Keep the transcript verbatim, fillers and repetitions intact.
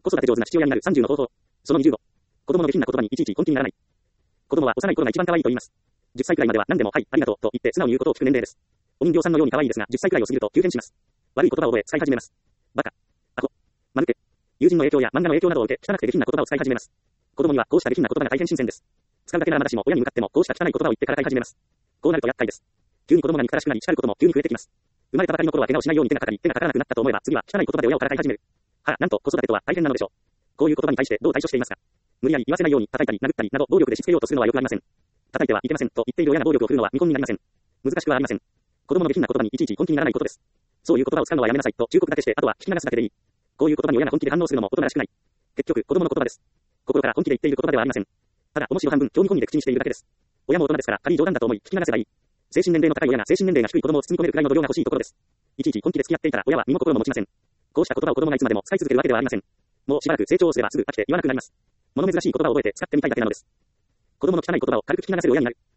子育て上手な父親になるさんじゅうの方法。そのにじゅうご。子供の下品な言葉にいちいち根気にならない。子供は幼い頃が一番可愛いと言います。じゅっさいくらいまでは何でもはい、ありがとうと言って素直に言うことを聞く年齢です。お人形さんのように可愛いですが、じゅっさいくらいを過ぎると急変します。悪い言葉を覚え使い始めます。バカ、アホ、間抜け。友人の影響や漫画の影響などを受け、汚くて下品な言葉を使い始めます。子供にはこうした下品な言葉が大変新鮮です。使うだけならまだしも親に向かってもこうした汚い言葉を言ってからかい始めます。こうなると厄介です。急に子供が憎たらしくなり叱ることも急に増えてきます。生まれたばかりの頃は怪我をしないように手がかかり、手がかからなくなったと思えば次は汚い言葉で親をからかい始める。はあ、なんと子育てとは大変なのでしょう。こういう言葉に対してどう対処していますか。無理やり言わせないように叩いたり殴ったりなど暴力でしつけようとするのは良くありません。叩いてはいけませんと言っている親が暴力を振るのは見込みになりません。難しくはありません。子供の下品な言葉にいちいち根気にならないことです。そういう言葉を使うのはやめなさいと忠告だけして、あとは聞き流すだけでいい。こういう言葉に親が本気で反応するのも大人らしくない。結局、子供の言葉です。心から本気で言っている言葉ではありません。ただ、面白半分、興味込みで口にしているだけです。親も大人ですから、仮に冗談だと思い聞き流せばいい。精神年齢の高い親が精神年齢が低い子供を包み込めるくらいの度量が欲しいところです。いちいち本気で付き合っていたら親は身も心も持ちません。こうした言葉を子供がいつまでも使い続けるわけではありません。もうしばらく成長をすればすぐ飽きて言わなくなります。物珍しい言葉を覚えて使ってみたいだけなのです。子供の汚い言葉を軽く聞き流せる親になる。